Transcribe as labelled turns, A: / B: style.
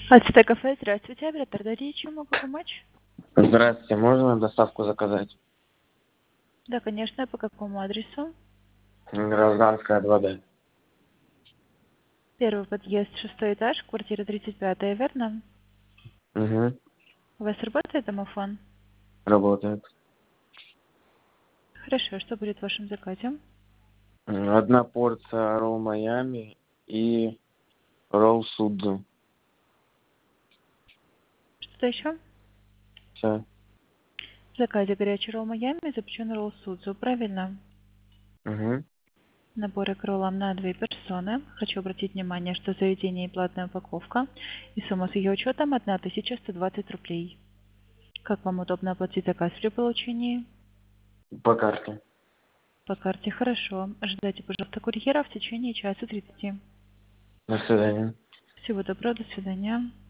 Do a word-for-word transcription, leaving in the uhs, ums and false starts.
A: АЦТ кафе, здравствуйте, оператор Дарья, чем могу помочь?
B: Здравствуйте, можно доставку заказать?
A: Да, конечно, по какому адресу?
B: Гражданская два Д.
A: Первый подъезд, шестой этаж, квартира тридцать пятая, верно?
B: Угу.
A: У вас работает домофон?
B: Работает.
A: Хорошо, что будет в вашем заказе?
B: Одна порция ролл Майами и ролл Судзу.
A: Что-то еще?
B: Все.
A: В заказе горячий ролл Майами, запеченный ролл Судзу, правильно?
B: Угу.
A: Наборы к роллам на две персоны. Хочу обратить внимание, что заведение и платная упаковка, и сумма с ее учетом тысяча сто двадцать рублей. Как вам удобно оплатить заказ при получении?
B: По карте.
A: По карте хорошо. Ожидайте, пожалуйста, курьера в течение часа тридцати.
B: До свидания.
A: Всего доброго, до свидания.